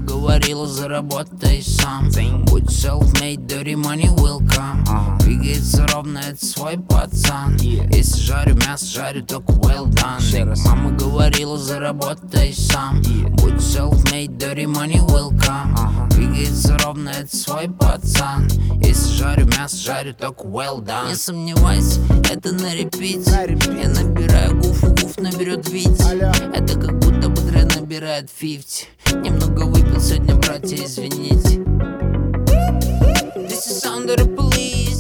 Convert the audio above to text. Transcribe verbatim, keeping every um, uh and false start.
говорила, заработай сам. Будь self-made, dirty money will come. Двигается ровно, это свой пацан. Если жарю мясо, жарю только well done. Мама говорила, заработай сам. Будь self-made, dirty money will come. Двигается ровно, это свой пацан. Если жарю мясо, жарю только well done. Не сомневайся, это на репите. Я набираю гуф, и гуф наберет Вить. Это как будто бы Дред набирает пятьдесят. Немного выпил сегодня, братья, извините. This is under the police.